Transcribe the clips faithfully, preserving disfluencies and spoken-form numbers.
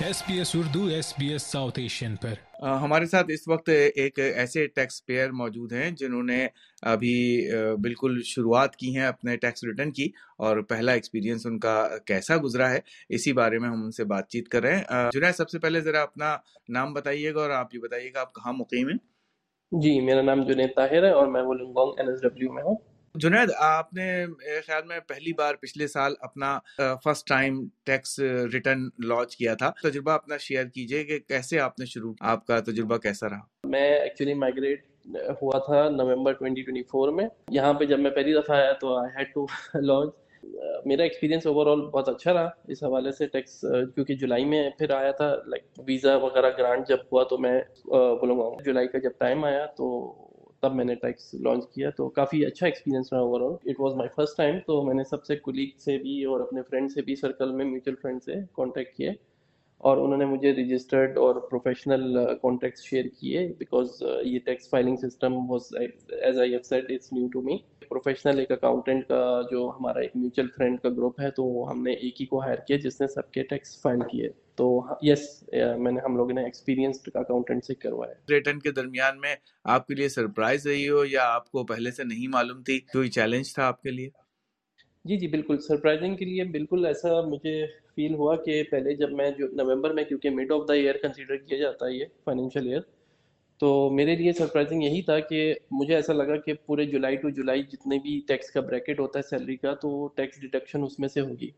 S B S Urdu, S B S South Asian पर। अ, हमारे साथ इस वक्त एक ऐसे टैक्स पेयर मौजूद हैं जिन्होंने अभी अ, बिल्कुल शुरुआत की है अपने टैक्स रिटर्न की, और पहला एक्सपीरियंस उनका कैसा गुजरा है इसी बारे में हम उनसे बातचीत कर रहे हैं। अ, जुनैद, सबसे पहले ज़रा अपना नाम बताइएगा और आप ये बताइएगा आप कहाँ मुकीम हैं। जी, मेरा नाम जुनैद ताहिर है और मैं वुलंगोंग एन एस डब्ल्यू में हूँ। जुनैद, आपने मेरे ख्याल में पहली बार पिछले साल अपना first time tax return launch किया था। तजुर्बा अपना शेयर कीजिए कि कैसे आपने शुरू, आपका तजुर्बा कैसा रहा। मैं एक्चुअली माइग्रेट हुआ था नवंबर ट्वेंटी ट्वेंटी फोर में। यहाँ पे जब मैं पहली दफ़ा आया तो आई हैड टू लॉन्च। मेरा एक्सपीरियंस ओवरऑल बहुत अच्छा रहा इस हवाले से। टैक्स क्योंकि जुलाई में फिर आया था, लाइक वीज़ा वगैरह ग्रांट जब हुआ तो मैं बोलूँगा जुलाई का जब टाइम आया तो तब मैंने टैक्स लॉन्च किया, तो काफ़ी अच्छा एक्सपीरियंस रहा overall. It was my first time, तो मैंने सबसे कुलीग से भी और अपने फ्रेंड से भी, सर्कल में म्यूचुअल फ्रेंड से कांटेक्ट किए और उन्होंने मुझे रजिस्टर्ड और प्रोफेशनल कॉन्टैक्ट्स शेयर किए, बिकॉज ये tax filing system was, as I have said, it's new to me. Professional एक अकाउंटेंट का जो हमारा एक म्यूचुअल फ्रेंड का ग्रुप है, तो हमने एक ही को हायर किया जिसने सबके टैक्स फाइल किए। तो यस, मैंने हम लोगों ने एक्सपीरियंस्ड अकाउंटेंट से करवाया। रिटर्न के दरमियान में आपके लिए सरप्राइज रही हो या आपको पहले से नहीं मालूम थी, कोई चैलेंज था आपके लिए? जी जी बिल्कुल, सरप्राइजिंग के लिए बिल्कुल ऐसा मुझे फील हुआ कि पहले जब मैं जो नवंबर में, क्योंकि mid of the year consider किया जाता है ये फाइनेंशियल ईयर, तो मेरे लिए सरप्राइजिंग यही था कि मुझे ऐसा लगा कि पूरे जुलाई टू जुलाई जितने भी टैक्स का ब्रैकेट होता है सैलरी का, तो टैक्स डिडक्शन उसमें से होगी।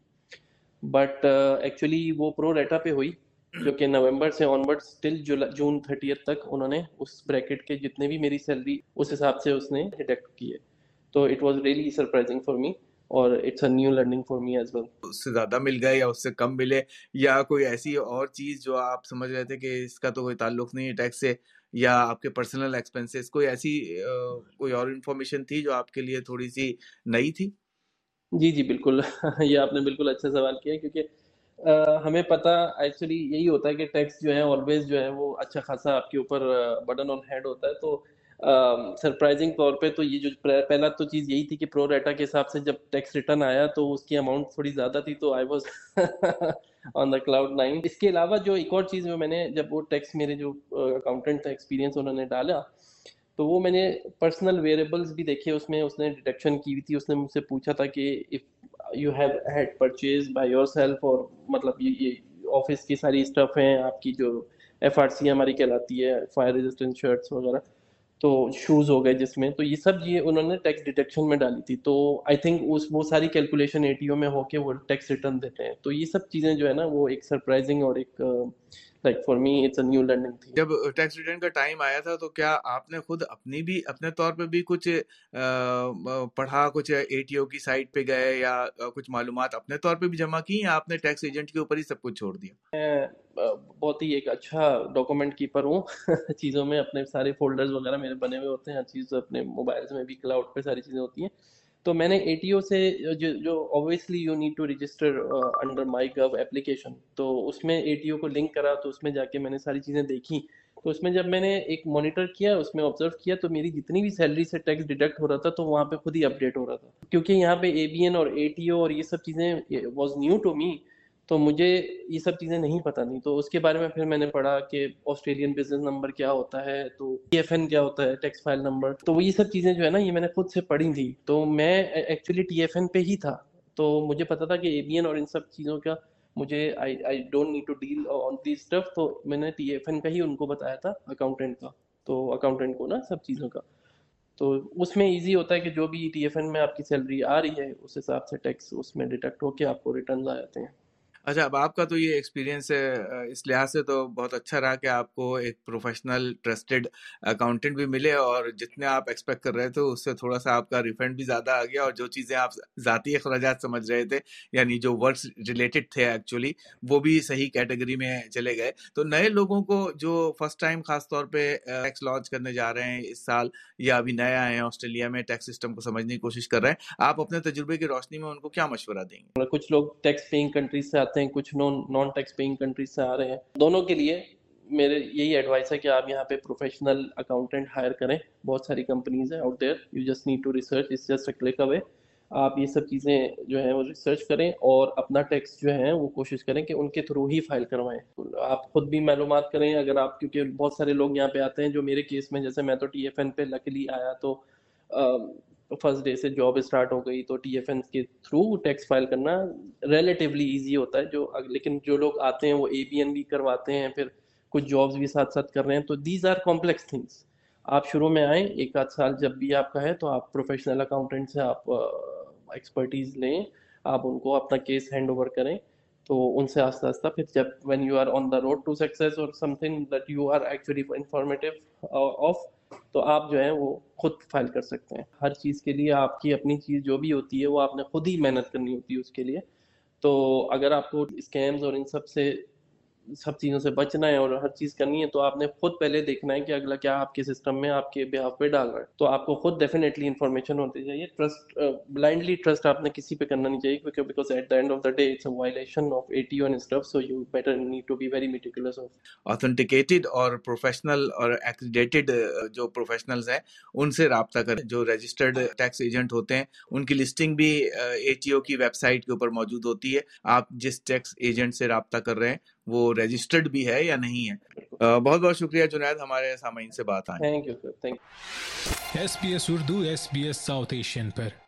बट एक्चुअली uh, वो प्रो रेटा पे हुई, जो कि नवंबर से ऑनवर्ड्स टिल जून थर्टियथ तक उन्होंने उस ब्रैकेट के जितने भी मेरी सैलरी उस हिसाब से उसने डिडक्ट किए। तो it was really surprising for me और it's a new learning for me as well. उससे ज्यादा मिल गए या उससे कम मिले, या कोई ऐसी और चीज जो आप समझ रहे थे कि इसका तो कोई ताल्लुक नहीं है टैक्स से, या आपके पर्सनल एक्सपेंसेस, कोई ऐसी अ, कोई और इन्फॉर्मेशन थी जो आपके लिए थोड़ी सी नई थी? जी जी बिल्कुल ये आपने बिल्कुल अच्छा सवाल किया, क्योंकि अ, हमें पता एक्चुअली यही होता है कि टैक्स जो है ऑलवेज जो है वो अच्छा खासा आपके ऊपर बर्डन ऑन हेड होता है। तो सरप्राइजिंग तौर पे तो ये जो प्र- पहला तो चीज़ यही थी कि प्रो रेटा के हिसाब से जब टैक्स रिटर्न आया तो उसकी अमाउंट थोड़ी ज़्यादा थी, तो I was on the cloud nine. इसके अलावा जो एक और चीज़ में मैंने, जब वो टैक्स मेरे जो अकाउंटेंट था एक्सपीरियंस उन्होंने डाला, तो वो मैंने पर्सनल वेरिएबल्स भी देखे उसमें, उसने डिडक्शन की हुई थी। उसने मुझसे पूछा था कि if you have had purchase by yourself, और मतलब ये ये ऑफिस की सारी स्टफ हैं आपकी, जो एफ आर सी हमारी कहलाती है, फायर रेजिस्टेंट शर्ट्स वगैरह, तो शूज़ हो गए जिसमें, तो ये सब ये उन्होंने टैक्स डिडक्शन में डाली थी। तो आई थिंक उस वो सारी कैलकुलेशन ए टी ओ में होके वो टैक्स रिटर्न देते हैं। तो ये सब चीज़ें जो है ना वो एक सरप्राइजिंग और एक, like for me it's a new learning थी। जब टैक्स रिटर्न का टाइम आया था तो क्या आपने खुद अपनी भी अपने तौर पे भी कुछ अ, अ, पढ़ा, कुछ ए टी ओ की साइट पे गए या अ, कुछ मालूमात अपने तौर पे भी जमा की, या आपने टैक्स एजेंट के ऊपर ही सब कुछ छोड़ दिया? मैं अ, बहुत ही एक अच्छा डॉक्यूमेंट कीपर हूँ चीज़ों में। अपने सारे फोल्डर्स वगैरह मेरे बने हुए होते हैं, हर चीज़ अपने मोबाइल्स में भी, क्लाउड पे सारी चीज़ें होती हैं। तो मैंने ए टी ओ से, जो जो obviously you need to register under my gov application, तो उसमें ए टी ओ को लिंक करा, तो उसमें जाके मैंने सारी चीज़ें देखी। तो उसमें जब मैंने एक मॉनिटर किया, उसमें ऑब्जर्व किया, तो मेरी जितनी भी सैलरी से टैक्स डिडक्ट हो रहा था तो वहाँ पे खुद ही अपडेट हो रहा था, क्योंकि यहाँ पे ए बी एन और ए टी ओ और ये सब चीज़ें वॉज न्यू टू मी। तो मुझे ये सब चीज़ें नहीं पता थी, तो उसके बारे में फिर मैंने पढ़ा कि ऑस्ट्रेलियन बिजनेस नंबर क्या होता है, तो टी एफ एन क्या होता है, टैक्स फाइल नंबर। तो वो ये सब चीज़ें जो है ना ये मैंने खुद से पढ़ी थी। तो मैं एक्चुअली टी एफ एन पे ही था, तो मुझे पता था कि ए बी एन और इन सब चीज़ों का मुझे, I I don't need to deal on the stuff. तो मैंने टी एफ एन का ही उनको बताया था, अकाउंटेंट का, तो अकाउंटेंट को ना सब चीज़ों का। तो उसमें इजी होता है कि जो भी टी एफ एन में आपकी सैलरी आ रही है उस हिसाब से टैक्स उसमें डिडक्ट होके आपको रिटर्न आ जाते हैं। अच्छा, अब आपका तो ये एक्सपीरियंस है, अ, इस लिहाज से तो बहुत अच्छा रहा कि आपको एक प्रोफेशनल ट्रस्टेड अकाउंटेंट भी मिले, और जितने आप एक्सपेक्ट कर रहे थे उससे थोड़ा सा आपका रिफंड भी ज़्यादा आ गया, और जो चीज़ें आप ज़ाती अखराजात समझ रहे थे, यानी जो वर्क्स रिलेटेड थे एक्चुअली, वो भी सही कैटेगरी में चले गए। तो नए लोगों को जो फर्स्ट टाइम खास तौर पे टैक्स लॉन्च करने जा रहे हैं इस साल, या अभी नए आए हैं ऑस्ट्रेलिया में, टैक्स सिस्टम को समझने की कोशिश कर रहे हैं, आप अपने तजुर्बे की रोशनी में उनको क्या मशवरा देंगे? कुछ लोग टैक्स पेइंग कंट्रीज से आते हैं, कुछ non non tax paying countries से आ रहे हैं। दोनों के लिए मेरे यही एडवाइस है कि आप यहाँ पे प्रोफेशनल अकाउंटेंट हायर करें। बहुत सारी कंपनीज हैं out there, you just need to research, it's just a click away. आप ये सब चीज़ें जो है वो रिसर्च करें और अपना टैक्स जो है वो कोशिश करें कि उनके थ्रू ही फाइल करवाएं। आप खुद भी मालूमात करें अगर आप, क्योंकि बहुत सारे लोग यहाँ पे आते हैं जो मेरे केस में, जैसे मैं तो टी एफ एन पे लकीली आया तो फर्स्ट डे से जॉब स्टार्ट हो गई, तो टी एफ एन के थ्रू टैक्स फाइल करना रिलेटिवली इजी होता है। जो लेकिन जो लोग आते हैं वो ए बी एन भी करवाते हैं, फिर कुछ जॉब्स भी साथ साथ कर रहे हैं, तो दीज आर कॉम्प्लेक्स थिंग्स। आप शुरू में आए, एक आध साल जब भी आपका है तो आप प्रोफेशनल अकाउंटेंट से आप एक्सपर्टीज लें, आप उनको अपना केस हैंड ओवर करें, तो उनसे आस्ता आस्ता फिर जब when you are on the road to success और something that you are actually informative of, तो आप जो है वो खुद फाइल कर सकते हैं। हर चीज़ के लिए आपकी अपनी चीज़ जो भी होती है वो आपने खुद ही मेहनत करनी होती है उसके लिए। तो अगर आपको स्कैम्स और इन सब से सब चीज़ों से बचना है और हर चीज़ करनी है, तो आपने खुद पहले देखना है कि अगला क्या आपके सिस्टम में आपके बिहाफ पे डाल रहा है। तो आपको खुद डेफिनेटली इन्फॉर्मेशन होती चाहिए। ट्रस्ट, ब्लाइंडली ट्रस्ट आपने किसी पे करना नहीं चाहिए, क्योंकि because at the end of the day it's a violation of A T O and stuff, so you better need to be very meticulous of. Authenticated और प्रोफेशनल और एक्रीडेटेड जो प्रोफेशनल्स हैं उनसे राब्ता करें। जो रजिस्टर्ड टैक्स एजेंट होते हैं उनकी लिस्टिंग भी ए टी ओ की वेबसाइट के ऊपर मौजूद होती है। आप जिस टैक्स एजेंट से राब्ता कर रहे हैं वो रजिस्टर्ड भी है या नहीं है। बहुत बहुत शुक्रिया जुनैद, हमारे सामाईन से बात आए। Thank you sir, thank you. S B S Urdu S B S South Asian पर